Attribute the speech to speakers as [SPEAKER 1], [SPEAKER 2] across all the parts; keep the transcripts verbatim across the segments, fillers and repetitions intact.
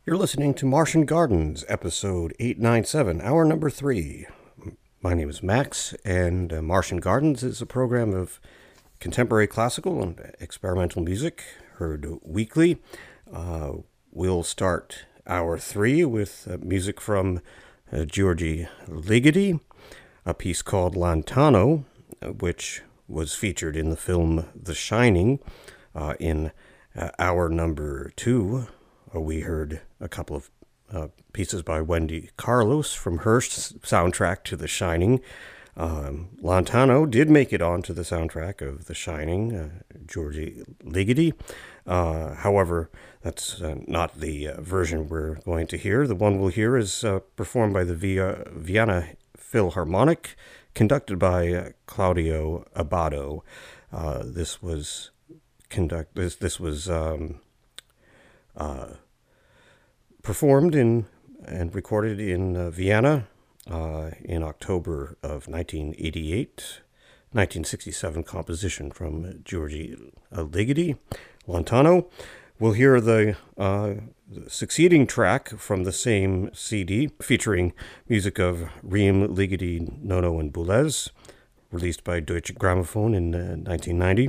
[SPEAKER 1] You're listening to Martian Gardens, episode eight ninety-seven, hour number three. My name is Max, and uh, Martian Gardens is a program of contemporary classical and experimental music heard weekly. Uh, we'll start hour three with uh, music from uh, György Ligeti, a piece called Lantano, uh, which was featured in the film The Shining. Uh, in uh, hour number two, uh, we heard a couple of uh, pieces by Wendy Carlos from her s- soundtrack to The Shining. Um, Lantano did make it onto the soundtrack of The Shining, uh, György Ligeti. Uh, however, that's uh, not the uh, version we're going to hear. The one we'll hear is uh, performed by the Via- Vienna Philharmonic, conducted by uh, Claudio Abbado. Uh, this was conduct. This this was um, uh, performed in and recorded in uh, Vienna uh, in October of nineteen eighty-eight. nineteen sixty-seven composition from György Ligeti, Lantano. We'll hear the, uh, the succeeding track from the same C D, featuring music of Reem, Ligeti, Nono, and Boulez, released by Deutsche Grammophon in uh, nineteen ninety.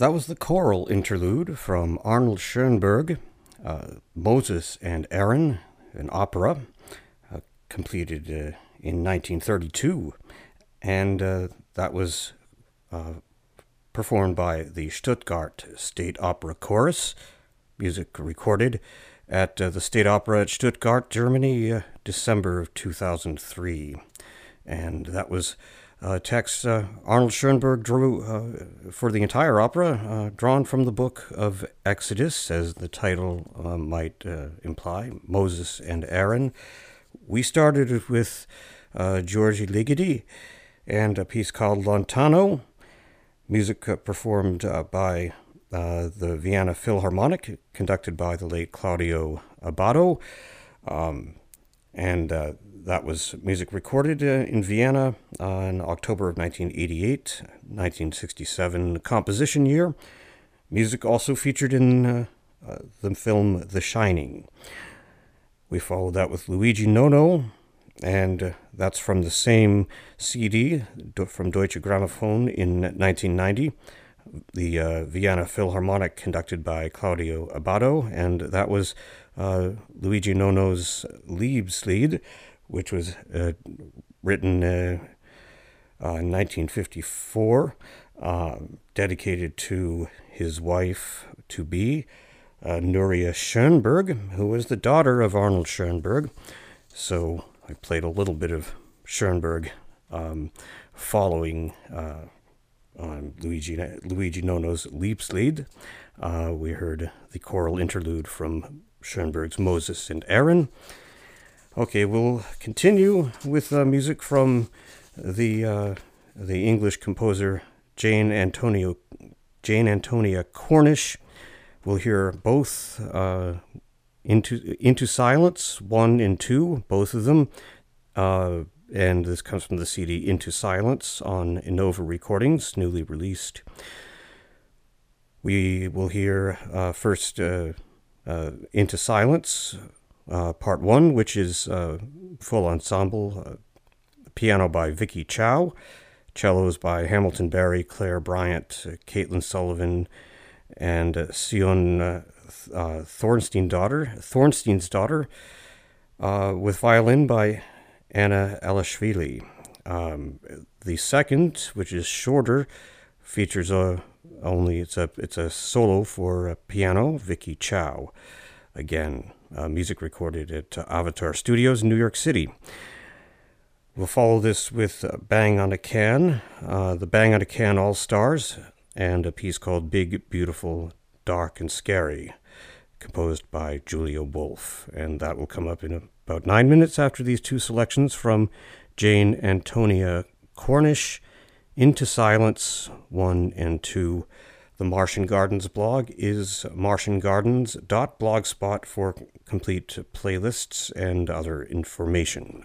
[SPEAKER 1] That was the choral interlude from Arnold Schoenberg, uh, Moses and Aaron, an opera uh, completed uh, in nineteen thirty-two. And uh, that was uh, performed by the Stuttgart State Opera Chorus, music recorded at uh, the State Opera at Stuttgart, Germany, uh, December of two thousand three. And that was uh, text uh, Arnold Schoenberg drew uh, for the entire opera, uh, drawn from the book of Exodus, as the title uh, might uh, imply, Moses and Aaron. We started with uh, György Ligeti and a piece called Lontano, music uh, performed uh, by uh, the Vienna Philharmonic, conducted by the late Claudio Abbado. Um, and uh, that was music recorded uh, in Vienna uh, in October of nineteen eighty-eight, nineteen sixty-seven composition year. Music also featured in uh, uh, the film The Shining. We followed that with Luigi Nono, and uh, that's from the same C D from Deutsche Grammophon in nineteen ninety, the uh, Vienna Philharmonic, conducted by Claudio Abbado, and that was uh, Luigi Nono's Liebeslied, which was uh, written uh, uh, in nineteen fifty-four, uh, dedicated to his wife-to-be, uh, Nuria Schoenberg, who was the daughter of Arnold Schoenberg. So I played a little bit of Schoenberg um, following uh, on Luigi, Luigi Nono's Liebeslied. Uh, we heard the choral interlude from Schoenberg's Moses and Aaron. Okay, we'll continue with uh, music from the uh, the English composer Jane Antonio Jane Antonia Cornish. We'll hear both uh, Into Into Silence, one and two, both of them. Uh, and this comes from the C D Into Silence on Innova Recordings, newly released. We will hear uh, first uh, uh, Into Silence, uh, part one, which is uh, full ensemble. Uh, piano by Vicky Chow, cellos by Hamilton Barry, Claire Bryant, uh, Caitlin Sullivan, and uh, Sion uh, uh, Thornstein daughter, Thornstein's daughter, uh, with violin by Anna Elashvili. Um, the second, which is shorter, features a only it's a it's a solo for a piano, Vicky Chow. Again, uh, music recorded at uh, Avatar Studios in New York City. We'll follow this with uh, Bang on a Can, uh, the Bang on a Can All Stars, and a piece called Big, Beautiful, Dark, and Scary, composed by Julia Wolf. And that will come up in about nine minutes after these two selections from Jane Antonia Cornish, Into Silence, one and two. The Martian Gardens blog is martian gardens dot blogspot for complete playlists and other information.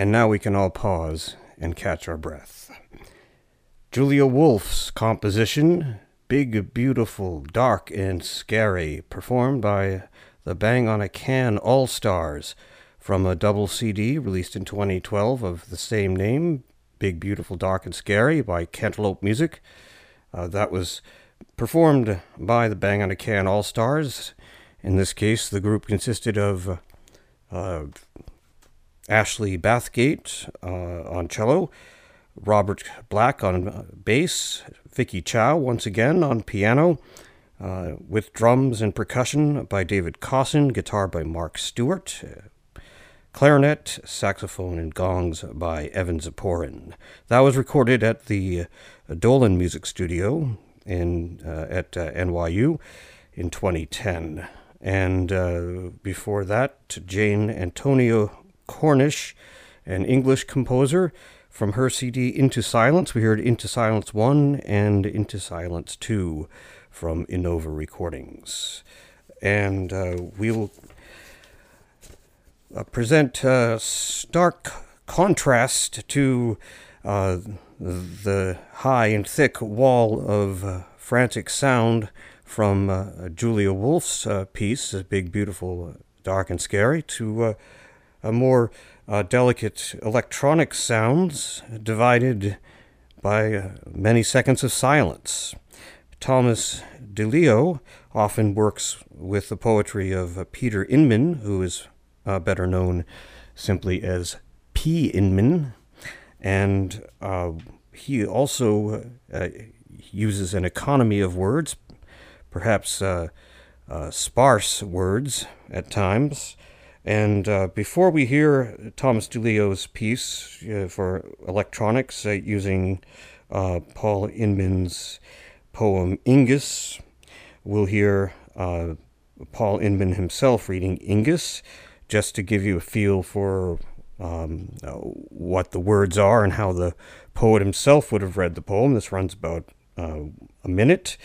[SPEAKER 1] and now we can all pause and catch our breath. Julia Wolf's composition, Big, Beautiful, Dark, and Scary, performed by the Bang on a Can All-Stars from a double C D released in twenty twelve of the same name, Big, Beautiful, Dark, and Scary by Cantaloupe Music. Uh, that was performed by the Bang on a Can All-Stars. In this case, the group consisted of uh, Ashley Bathgate uh, on cello, Robert Black on bass, Vicky Chow once again on piano, uh, with drums and percussion by David Cosson, guitar by Mark Stewart, uh, clarinet, saxophone, and gongs by Evan Ziporin. That was recorded at the Dolan Music Studio in uh, at uh, N Y U in twenty ten. And uh, before that, Jane Antonio Cornish, an English composer. From her C D Into Silence, we heard Into Silence one and Into Silence two from Innova Recordings. And uh, we'll uh, present a stark contrast to uh, the high and thick wall of uh, frantic sound from uh, Julia Wolf's uh, piece, Big, Beautiful, Dark, and Scary, to uh, a more uh, delicate electronic sounds divided by uh, many seconds of silence. Thomas DeLeo often works with the poetry of uh, Peter Inman, who is uh, better known simply as P. Inman, and uh, he also uh, uses an economy of words, perhaps uh, uh, sparse words at times. And uh, before we hear Thomas DeLeo's piece uh, for electronics uh, using uh, Paul Inman's poem Ingus, we'll hear uh, Paul Inman himself reading Ingus, just to give you a feel for um, uh, what the words are and how the poet himself would have read the poem. This runs about uh, a minute.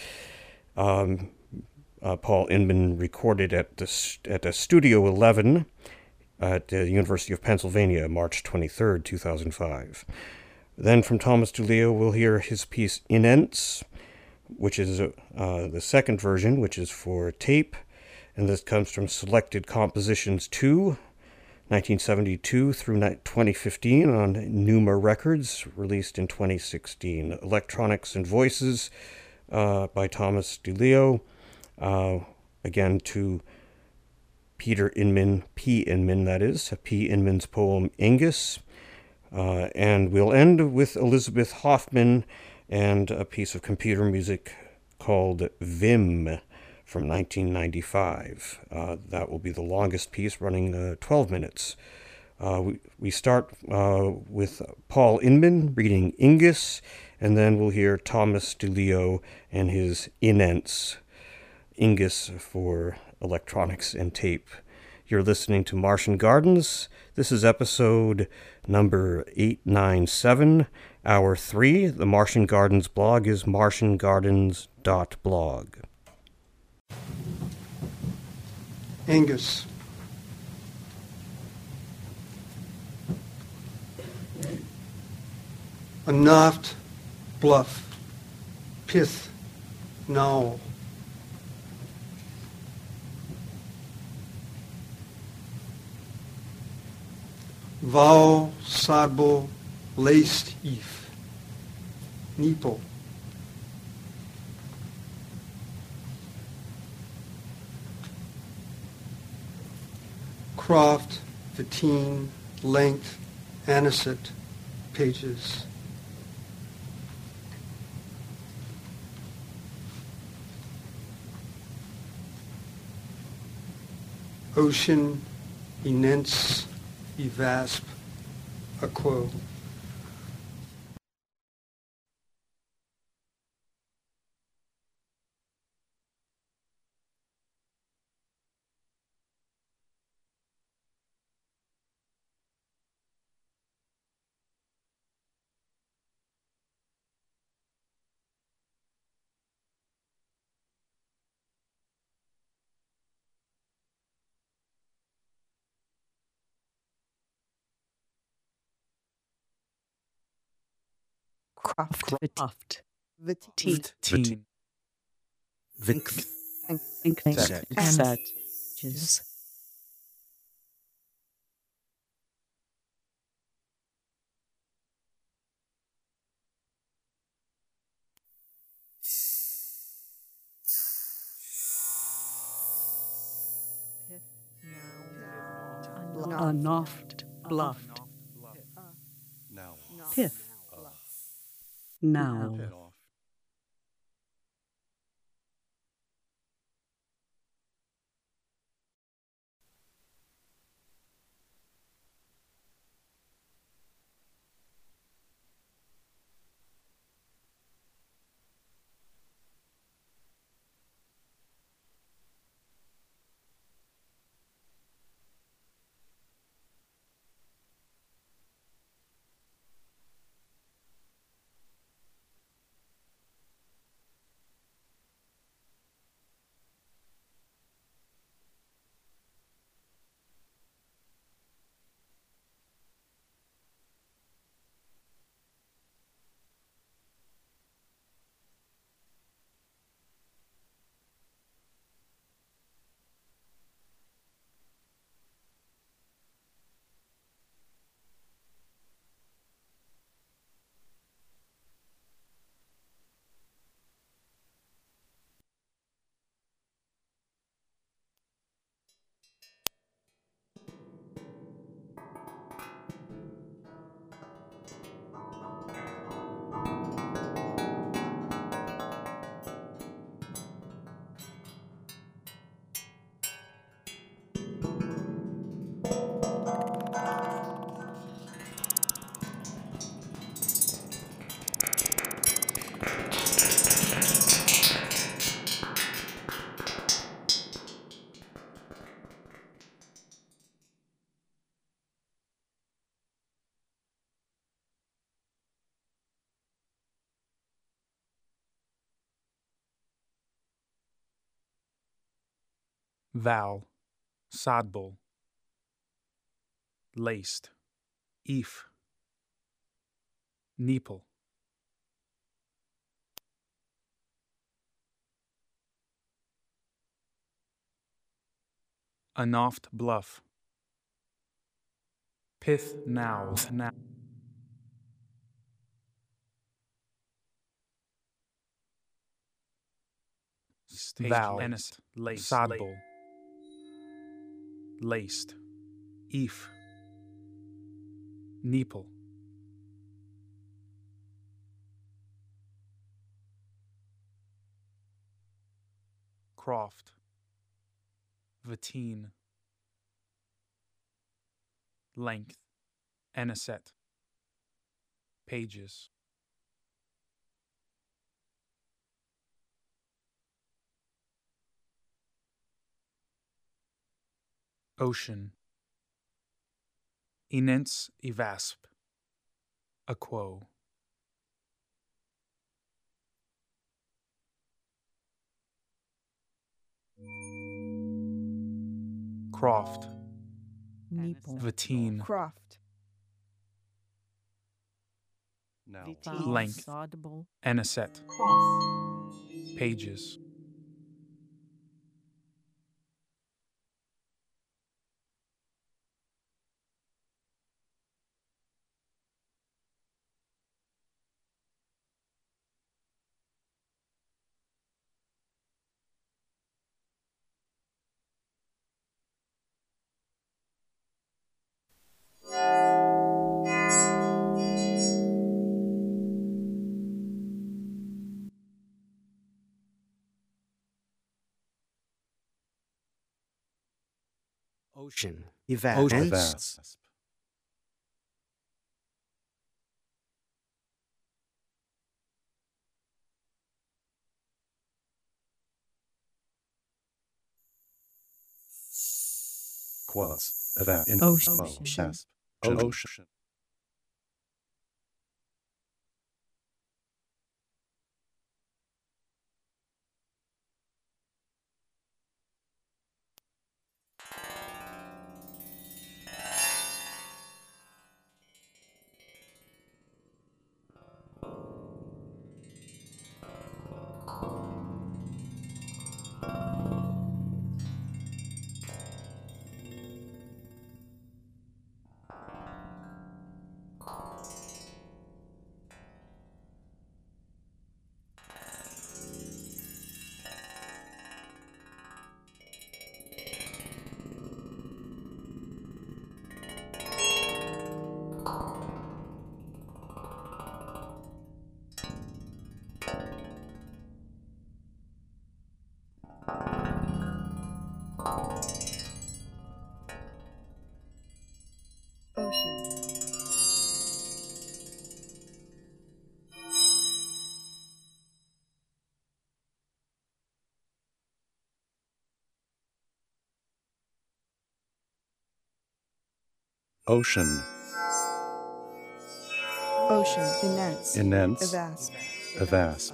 [SPEAKER 1] Um, Uh, Paul Inman recorded at the at the Studio eleven at the University of Pennsylvania, March twenty-third, two thousand five. Then from Thomas DeLeo, we'll hear his piece Inents, which is uh, the second version, which is for tape, and this comes from Selected Compositions two, nineteen seventy-two through twenty fifteen on Numa Records, released in twenty sixteen. Electronics and Voices uh, by Thomas DeLeo. Uh, again, to Peter Inman, P. Inman, that is, P. Inman's poem Ingus. Uh, and we'll end with Elizabeth Hoffman and a piece of computer music called Vim from nineteen ninety-five. Uh, that will be the longest piece, running uh, twelve minutes. Uh, we, we start uh, with Paul Inman reading Ingus, and then we'll hear Thomas DeLeo and his Inents. Ingus for electronics and tape. You're listening to Martian Gardens. This is episode number eight ninety-seven, hour three. The Martian Gardens blog is martian gardens dot blog.
[SPEAKER 2] Ingus. A naft, bluff, pith, nowl. Val, Sarbo, Laced Eve, Nipo. Croft, Fatine, Length, Anisette, Pages. Ocean, Inents, Evasp, Aquo.
[SPEAKER 3] Croft.
[SPEAKER 4] Teen.
[SPEAKER 3] Teen.
[SPEAKER 1] Vic.
[SPEAKER 3] Set. Set. Anoft. Bluffed.
[SPEAKER 4] Now.
[SPEAKER 3] Pith. Now.
[SPEAKER 4] Pit off.
[SPEAKER 5] Val. Sodbull. Laced. Eve. Neeple. Anoft Bluff. Pith now. Now. Val. Ennis. Laced. Sodbull. Laced. Eve. Neeple. Croft. Vatine. Length. Anisette. Pages. Ocean. Enents evasp. Aquo. Croft.
[SPEAKER 3] Neeple.
[SPEAKER 5] Vatine.
[SPEAKER 3] Croft.
[SPEAKER 4] Now.
[SPEAKER 5] Length.
[SPEAKER 3] Sodbull.
[SPEAKER 5] Anisette. Pages.
[SPEAKER 1] Ocean. Evap.
[SPEAKER 5] Ocean.
[SPEAKER 4] Vasp. Quas. Eva. In.
[SPEAKER 3] Ocean.
[SPEAKER 4] Vasp. Ocean. Ocean.
[SPEAKER 6] Ocean, immense,
[SPEAKER 4] Immense.
[SPEAKER 6] vast,
[SPEAKER 4] Avasp.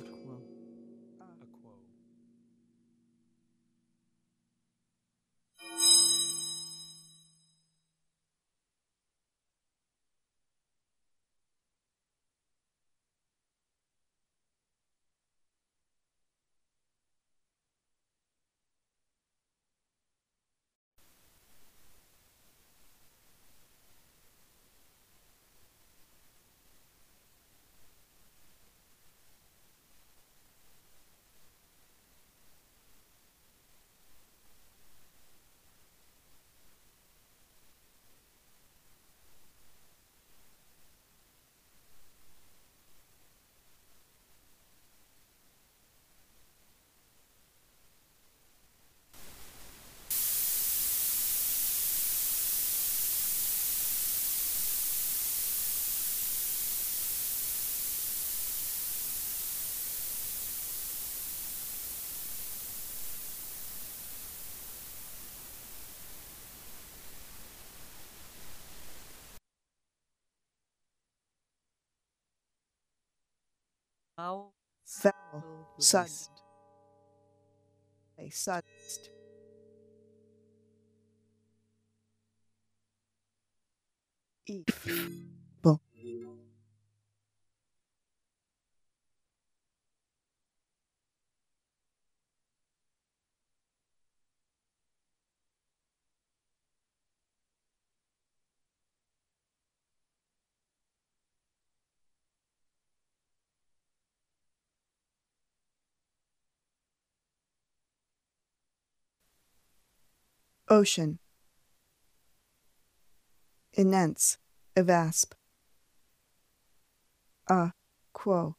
[SPEAKER 3] Foul.
[SPEAKER 6] foul, sud,
[SPEAKER 3] List.
[SPEAKER 6] a sud, eef, bull, ocean, immense, evasp, a, quo,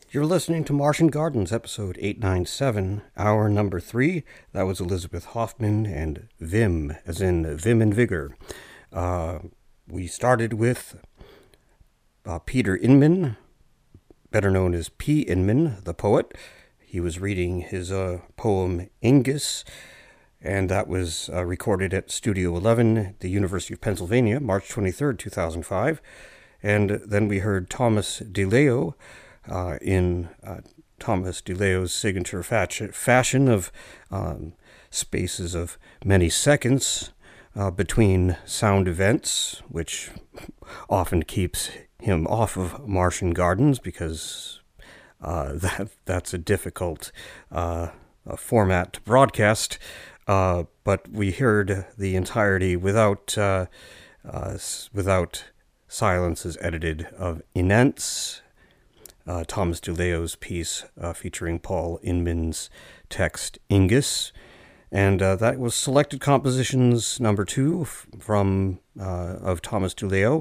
[SPEAKER 1] You're listening to Martian Gardens, episode eight ninety-seven, hour number three. That was Elizabeth Hoffman and Vim, as in Vim and Vigor. Uh, we started with uh, Peter Inman, better known as P. Inman, the poet. He was reading his uh, poem Ingus, and that was uh, recorded at Studio eleven, the University of Pennsylvania, March twenty-third, two thousand five. And then we heard Thomas DeLeo uh, in uh, Thomas DeLeo's signature fashion, fashion of um, spaces of many seconds uh, between sound events, which often keeps him off of Martian Gardens because uh, that that's a difficult uh, uh, format to broadcast. Uh, but we heard the entirety without uh, uh, without silences edited of Inense, uh, Thomas DeLeo's piece uh, featuring Paul Inman's text Ingus. And uh, that was Selected Compositions number two f- from uh, of Thomas DeLeo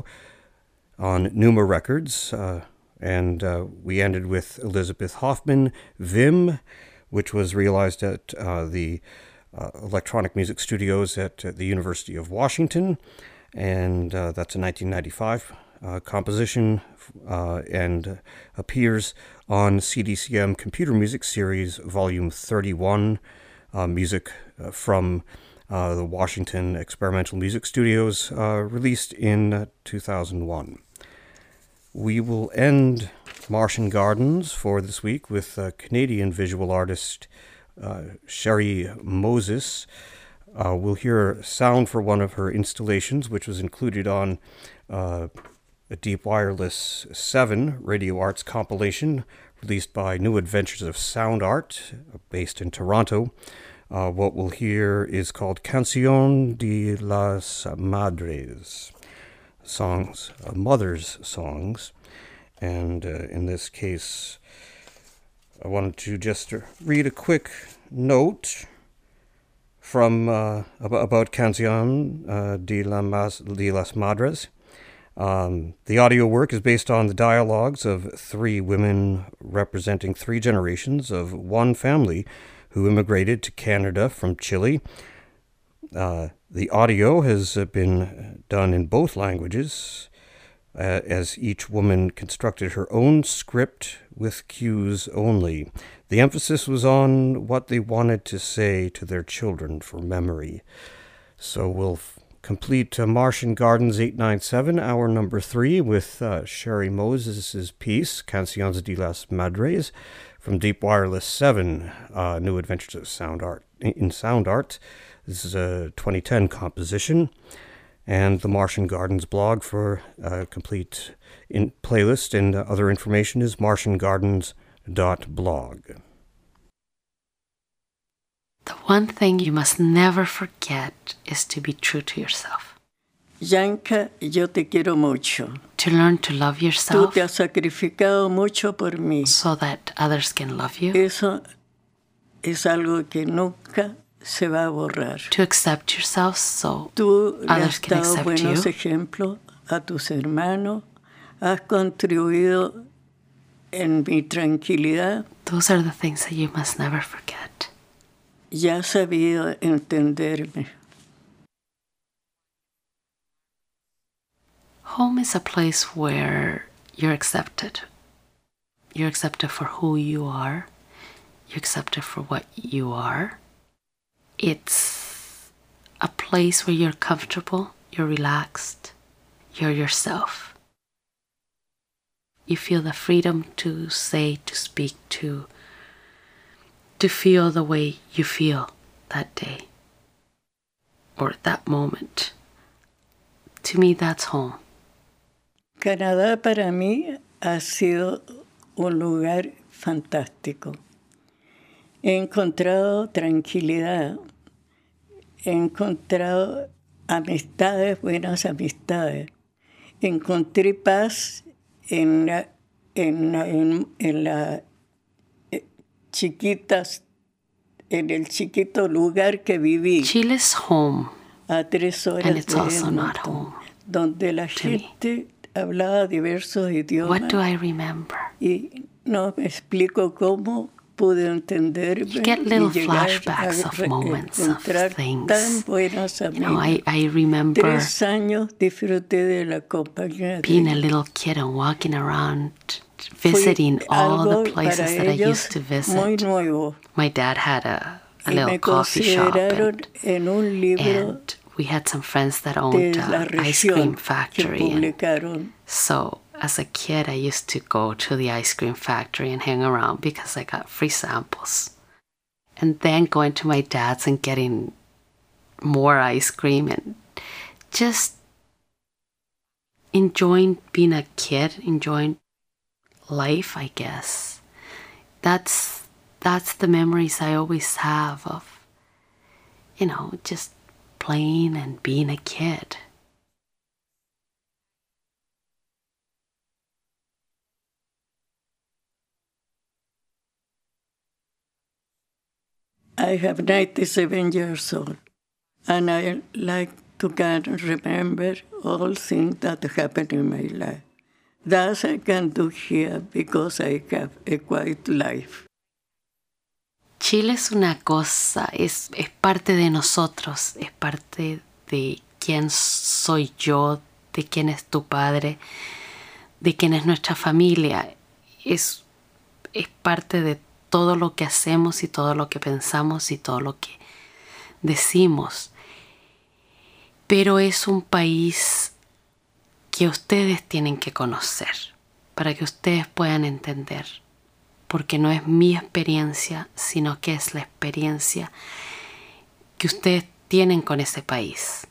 [SPEAKER 1] on Numa Records. Uh, and uh, we ended with Elizabeth Hoffman, Vim, which was realized at uh, the uh, Electronic Music Studios at uh, the University of Washington. And uh, that's a nineteen ninety-five uh, composition uh, and appears on C D C M Computer Music Series Volume thirty-one, uh, music uh, from uh, the Washington Experimental Music Studios, uh, released in uh, two thousand one. We will end Martian Gardens for this week with uh, Canadian visual artist uh, Sherry Moses. Uh, we'll hear sound for one of her installations, which was included on uh, a Deep Wireless seven Radio Arts compilation released by New Adventures of Sound Art, based in Toronto. Uh, what we'll hear is called Canción de las Madres, songs, uh, mothers' songs. And uh, in this case, I wanted to just read a quick note from uh, about Canción uh, de, la Mas, de las Madres. Um, the audio work is based on the dialogues of three women representing three generations of one family who immigrated to Canada from Chile. Uh, the audio has been done in both languages, uh, as each woman constructed her own script with cues only. The emphasis was on what they wanted to say to their children for memory. So we'll f- complete uh, Martian Gardens eight ninety-seven, hour number three, with uh, Sherry Moses' piece, Canciones de las Madres, from Deep Wireless seven, uh, New Adventures of Sound Art in Sound Art. This is a twenty ten composition. And the Martian Gardens blog for a complete in playlist and uh, other information is martian gardens dot blog.
[SPEAKER 7] The one thing you must never forget is to be true to yourself.
[SPEAKER 8] Yanka, yo te quiero mucho.
[SPEAKER 7] To learn to love
[SPEAKER 8] Tú
[SPEAKER 7] yourself
[SPEAKER 8] te has sacrificado mucho por mí.
[SPEAKER 7] so that others can love you.
[SPEAKER 8] Eso es algo que nunca se va a borrar.
[SPEAKER 7] To accept yourself so
[SPEAKER 8] Tú le
[SPEAKER 7] others
[SPEAKER 8] has
[SPEAKER 7] can
[SPEAKER 8] dado
[SPEAKER 7] accept
[SPEAKER 8] buenos
[SPEAKER 7] you.
[SPEAKER 8] ejemplos a tus hermanos. Has contribuido en mi tranquilidad.
[SPEAKER 7] Those are the things that you must never forget.
[SPEAKER 8] Y has sabido entenderme.
[SPEAKER 7] Home is a place where you're accepted. You're accepted for who you are. You're accepted for what you are. It's a place where you're comfortable, you're relaxed, you're yourself. You feel the freedom to say, to speak, to, to feel the way you feel that day or that moment. To me, that's home.
[SPEAKER 8] Canadá para mí ha sido un lugar fantástico. He encontrado tranquilidad, he encontrado amistades, buenas amistades. Encontré paz en la, en la, en, en la eh, chiquitas, en el chiquito lugar que viví.
[SPEAKER 7] Chile's home,
[SPEAKER 8] A tres horas
[SPEAKER 7] and it's
[SPEAKER 8] de
[SPEAKER 7] also not
[SPEAKER 8] Edmonton,
[SPEAKER 7] home
[SPEAKER 8] donde la
[SPEAKER 7] to me.
[SPEAKER 8] gente hablaba diversos idiomas
[SPEAKER 7] What do I remember?
[SPEAKER 8] y no me explico cómo pude entenderme
[SPEAKER 7] You get little
[SPEAKER 8] y llegar
[SPEAKER 7] flashbacks
[SPEAKER 8] a
[SPEAKER 7] of
[SPEAKER 8] re-
[SPEAKER 7] moments of
[SPEAKER 8] encontrar
[SPEAKER 7] things.
[SPEAKER 8] tan buenas
[SPEAKER 7] You
[SPEAKER 8] amigas.
[SPEAKER 7] know, I, I remember
[SPEAKER 8] Tres años disfruté de la compañía de
[SPEAKER 7] being a
[SPEAKER 8] ellas.
[SPEAKER 7] little kid and walking around, visiting
[SPEAKER 8] Fue
[SPEAKER 7] all
[SPEAKER 8] algo
[SPEAKER 7] the places
[SPEAKER 8] para
[SPEAKER 7] that I
[SPEAKER 8] ellos
[SPEAKER 7] used to
[SPEAKER 8] muy
[SPEAKER 7] visit.
[SPEAKER 8] nuevo.
[SPEAKER 7] My dad had a, a
[SPEAKER 8] Y
[SPEAKER 7] little
[SPEAKER 8] me
[SPEAKER 7] coffee shop,
[SPEAKER 8] consideraron
[SPEAKER 7] and,
[SPEAKER 8] en un libro
[SPEAKER 7] and we had some friends that
[SPEAKER 8] de
[SPEAKER 7] owned
[SPEAKER 8] la
[SPEAKER 7] an ice cream
[SPEAKER 8] región que
[SPEAKER 7] factory. And
[SPEAKER 8] publicaron.
[SPEAKER 7] so as a kid, I used to go to the ice cream factory and hang around because I got free samples. And then going to my dad's and getting more ice cream and just enjoying being a kid, enjoying life, I guess. That's that's the memories I always have of, you know, just playing and being a kid.
[SPEAKER 8] I have ninety-seven years old, and I like to can remember all things that happened in my life. That I can do here because I have a quiet life.
[SPEAKER 7] Chile es una cosa, es, es parte de nosotros, es parte de quién soy yo, de quién es tu padre, de quién es nuestra familia. Es, es parte de todo lo que hacemos y todo lo que pensamos y todo lo que decimos. Pero es un país que ustedes tienen que conocer para que ustedes puedan entender. Porque no es mi experiencia, sino que es la experiencia que ustedes tienen con ese país.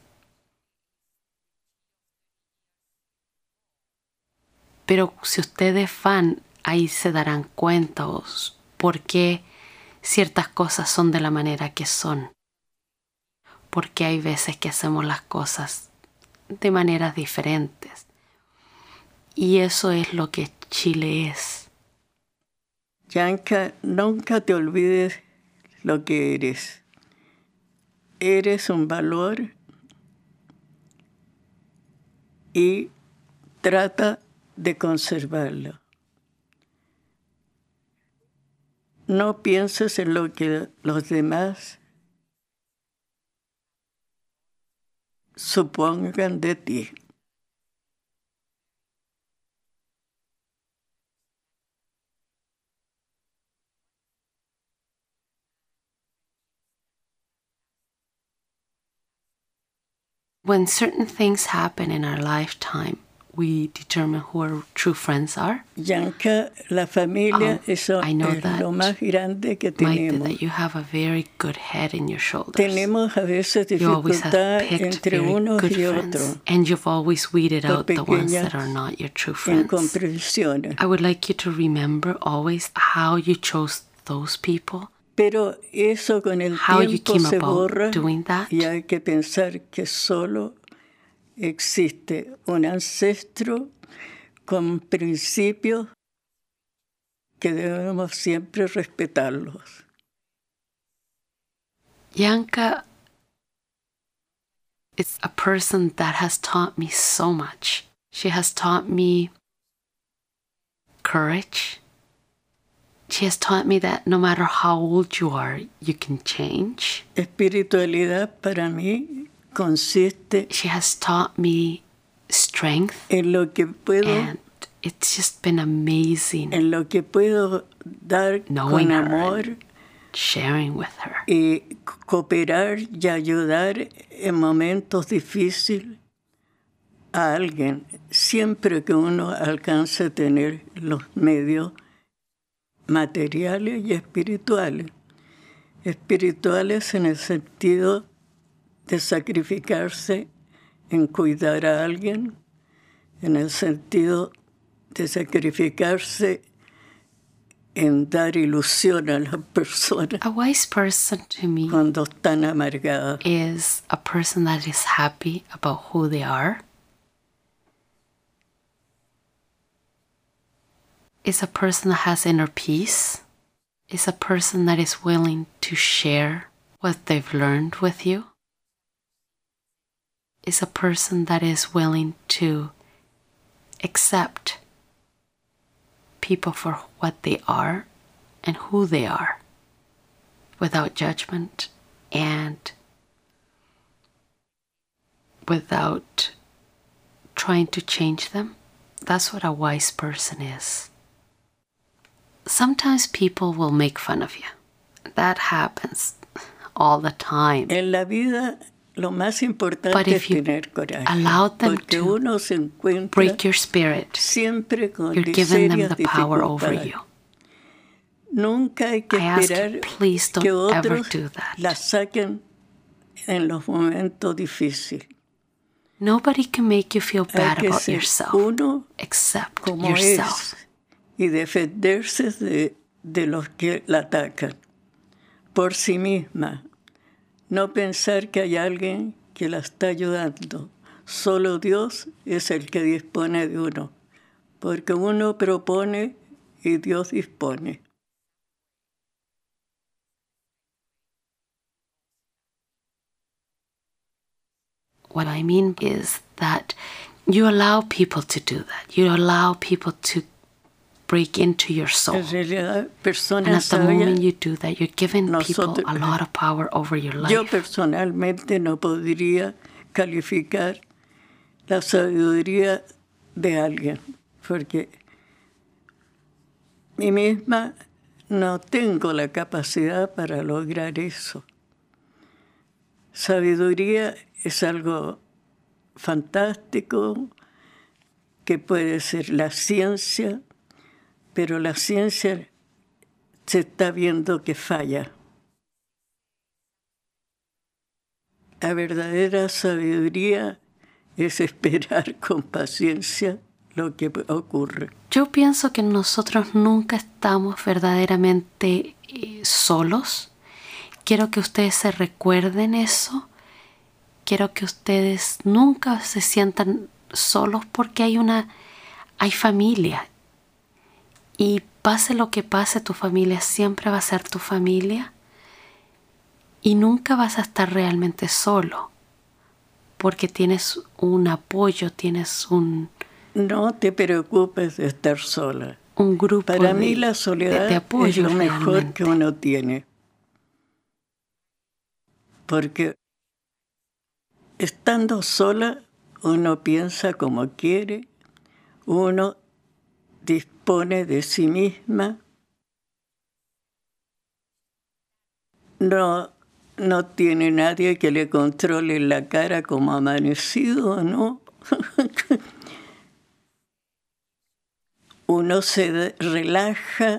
[SPEAKER 7] Pero si ustedes van, ahí se darán cuenta por qué ciertas cosas son de la manera que son. Porque hay veces que hacemos las cosas de maneras diferentes. Y eso es lo que Chile es.
[SPEAKER 8] Yanka, nunca te olvides lo que eres. Eres un valor y trata de conservarlo. No pienses en lo que los demás supongan de ti.
[SPEAKER 7] When certain things happen in our lifetime, we determine who our true friends are.
[SPEAKER 8] Yanka, la familia
[SPEAKER 7] Um,
[SPEAKER 8] eso
[SPEAKER 7] I know
[SPEAKER 8] es
[SPEAKER 7] that,
[SPEAKER 8] lo más grande que
[SPEAKER 7] Maite,
[SPEAKER 8] tenemos.
[SPEAKER 7] that you have a very good head in your shoulders.
[SPEAKER 8] Tenemos a veces
[SPEAKER 7] You always have
[SPEAKER 8] dificultad
[SPEAKER 7] picked
[SPEAKER 8] entre
[SPEAKER 7] very
[SPEAKER 8] unos
[SPEAKER 7] good
[SPEAKER 8] y
[SPEAKER 7] friends,
[SPEAKER 8] otros
[SPEAKER 7] and you've always weeded
[SPEAKER 8] por
[SPEAKER 7] out the ones that
[SPEAKER 8] pequeñas
[SPEAKER 7] are not your true friends.
[SPEAKER 8] incomprensiones.
[SPEAKER 7] I would like you to remember always how you chose those people,
[SPEAKER 8] Pero eso con el
[SPEAKER 7] how you
[SPEAKER 8] tiempo
[SPEAKER 7] came
[SPEAKER 8] se
[SPEAKER 7] about
[SPEAKER 8] borra
[SPEAKER 7] doing that.
[SPEAKER 8] y hay que pensar que solo existe un ancestro con principios que debemos siempre respetarlos.
[SPEAKER 7] Yanka is a person that has taught me so much. She has taught me courage. She has taught me that no matter how old you are, you can change.
[SPEAKER 8] Espiritualidad para mí consiste
[SPEAKER 7] She has taught me strength,
[SPEAKER 8] en lo que puedo,
[SPEAKER 7] and it's just been amazing
[SPEAKER 8] en lo que puedo dar
[SPEAKER 7] knowing
[SPEAKER 8] con
[SPEAKER 7] her
[SPEAKER 8] amor
[SPEAKER 7] and sharing with her.
[SPEAKER 8] y cooperar y ayudar en momentos difíciles a alguien, siempre que uno alcance a tener los medios materiales y espirituales. Espirituales en el sentido de sacrificarse en cuidar a alguien, en el sentido de sacrificarse en dar ilusión a las personas
[SPEAKER 7] A wise person to me
[SPEAKER 8] cuando están amargadas.
[SPEAKER 7] is a person that is happy about who they are, is a person that has inner peace, is a person that is willing to share what they've learned with you, is a person that is willing to accept people for what they are and who they are, without judgment and without trying to change them. That's what a wise person is. Sometimes people will make fun of you. That happens all the time.
[SPEAKER 8] En la vida lo más
[SPEAKER 7] But
[SPEAKER 8] importante
[SPEAKER 7] if
[SPEAKER 8] es
[SPEAKER 7] you
[SPEAKER 8] tener coraje,
[SPEAKER 7] allow them
[SPEAKER 8] porque
[SPEAKER 7] to
[SPEAKER 8] uno se encuentra
[SPEAKER 7] break your spirit,
[SPEAKER 8] siempre con
[SPEAKER 7] you're giving them
[SPEAKER 8] serias
[SPEAKER 7] the power over
[SPEAKER 8] dificultades.
[SPEAKER 7] you.
[SPEAKER 8] Nunca hay que
[SPEAKER 7] I ask
[SPEAKER 8] esperar
[SPEAKER 7] you, please
[SPEAKER 8] que
[SPEAKER 7] don't ever
[SPEAKER 8] otros
[SPEAKER 7] do that.
[SPEAKER 8] la saquen en los momentos difíciles.
[SPEAKER 7] Nobody can make you feel
[SPEAKER 8] Hay
[SPEAKER 7] bad
[SPEAKER 8] que
[SPEAKER 7] about
[SPEAKER 8] ser
[SPEAKER 7] yourself
[SPEAKER 8] uno
[SPEAKER 7] except
[SPEAKER 8] como
[SPEAKER 7] yourself.
[SPEAKER 8] es y defenderse de, de los que la atacan por sí misma. No pensar que hay alguien que la está ayudando. Solo Dios es el que dispone de uno, porque uno propone y Dios dispone.
[SPEAKER 7] What I mean is that you allow people to do that. You allow people to break into your soul.
[SPEAKER 8] En realidad,
[SPEAKER 7] And
[SPEAKER 8] personas
[SPEAKER 7] at the moment
[SPEAKER 8] sabias,
[SPEAKER 7] you do that, you're giving people
[SPEAKER 8] Nosotros-
[SPEAKER 7] a lot of power over your life.
[SPEAKER 8] yo personalmente no podría calificar la sabiduría de alguien, porque mí misma no tengo la capacidad para lograr eso. Sabiduría es algo fantástico que puede ser la ciencia, pero la ciencia se está viendo que falla. La verdadera sabiduría es esperar con paciencia lo que ocurre.
[SPEAKER 7] Yo pienso que nosotros nunca estamos verdaderamente eh, solos. Quiero que ustedes se recuerden eso. Quiero que ustedes nunca se sientan solos porque hay una, hay familia. Y pase lo que pase, tu familia siempre va a ser tu familia. Y nunca vas a estar realmente solo. Porque tienes un apoyo, tienes un,
[SPEAKER 8] No te preocupes de estar sola.
[SPEAKER 7] un grupo
[SPEAKER 8] Para
[SPEAKER 7] de,
[SPEAKER 8] mí la
[SPEAKER 7] de-
[SPEAKER 8] soledad
[SPEAKER 7] de apoyo
[SPEAKER 8] es lo mejor
[SPEAKER 7] realmente.
[SPEAKER 8] que uno tiene. Porque estando sola, uno piensa como quiere, uno dispone de sí misma, no, no tiene nadie que le controle la cara como amanecido, ¿no? Uno se de- relaja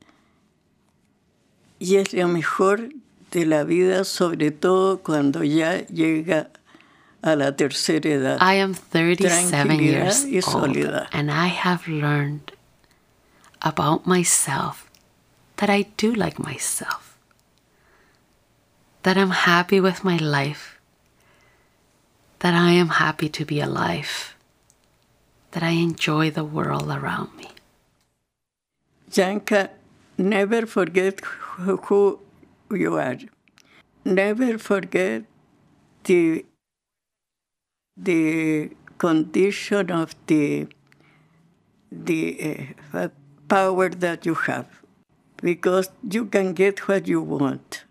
[SPEAKER 8] y es lo mejor de la vida, sobre todo cuando ya llega a la tercera edad.
[SPEAKER 7] I am thirty-seven years
[SPEAKER 8] Tranquilidad y
[SPEAKER 7] old,
[SPEAKER 8] soledad.
[SPEAKER 7] and I have learned about myself that I do like myself, that I'm happy with my life, that I am happy to be alive, that I enjoy the world around me.
[SPEAKER 8] Yanka, never forget who, who you are. Never forget the the condition of the the uh, power that you have, because you can get what you want.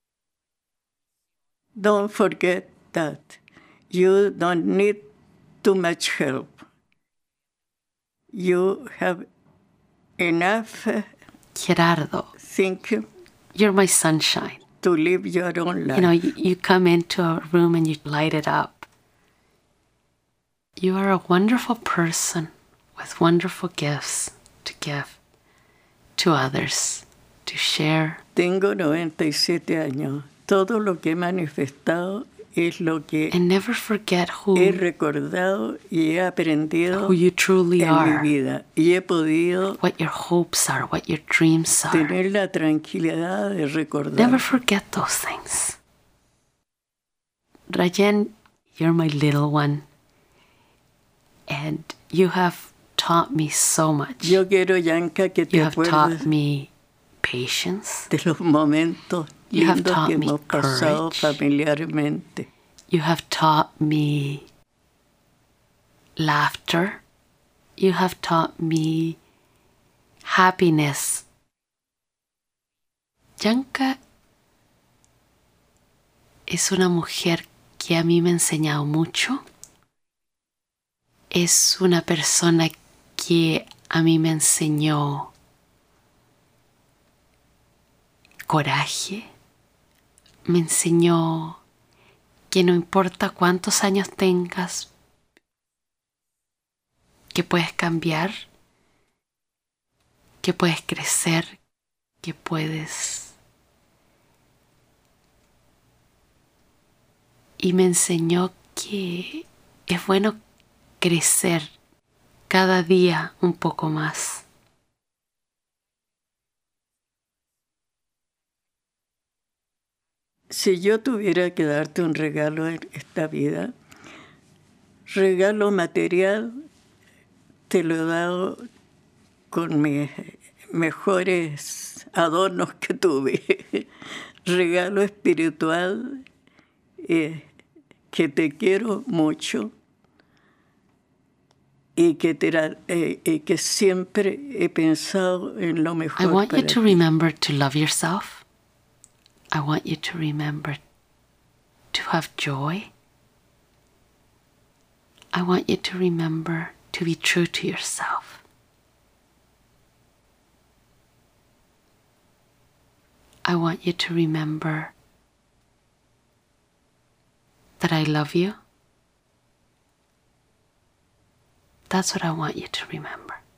[SPEAKER 8] Don't forget that you don't need too much help. You have enough uh,
[SPEAKER 7] Gerardo,
[SPEAKER 8] thinking
[SPEAKER 7] you're my sunshine.
[SPEAKER 8] to live your own life.
[SPEAKER 7] You know, you, you come into a room and you light it up. You are a wonderful person with wonderful gifts to give to others, to share.
[SPEAKER 8] Tengo noventa y siete años. Todo lo que he manifestado es lo que
[SPEAKER 7] And never forget
[SPEAKER 8] he
[SPEAKER 7] who,
[SPEAKER 8] recordado y he aprendido
[SPEAKER 7] who you truly
[SPEAKER 8] en mi
[SPEAKER 7] are,
[SPEAKER 8] vida. Y he podido
[SPEAKER 7] what your hopes are, what your dreams are.
[SPEAKER 8] tener la tranquilidad de recordar.
[SPEAKER 7] Never forget those things. Rayen, you're my little one. And you have taught me so much.
[SPEAKER 8] Yo quiero, Yanka, que te
[SPEAKER 7] You have taught
[SPEAKER 8] acuerdes
[SPEAKER 7] me patience.
[SPEAKER 8] de los momentos
[SPEAKER 7] You have
[SPEAKER 8] lindos
[SPEAKER 7] taught
[SPEAKER 8] que
[SPEAKER 7] me
[SPEAKER 8] hemos pasado
[SPEAKER 7] courage.
[SPEAKER 8] familiarmente.
[SPEAKER 7] You have taught me laughter. You have taught me happiness. Yanka es una mujer que a mí me ha enseñado mucho. Es una persona que a mí me enseñó coraje. Me enseñó que no importa cuántos años tengas, que puedes cambiar, que puedes crecer, que puedes... Y me enseñó que es bueno crecer cada día un poco más.
[SPEAKER 8] Si yo tuviera que darte un regalo en esta vida, regalo material te lo he dado con mis mejores adornos que tuve. Regalo espiritual, eh, que te quiero mucho y que, te, eh, y que siempre he pensado en lo mejor
[SPEAKER 7] I want
[SPEAKER 8] para
[SPEAKER 7] you to
[SPEAKER 8] ti.
[SPEAKER 7] remember to love yourself. I want you to remember to have joy. I want you to remember to be true to yourself. I want you to remember that I love you. That's what I want you to remember.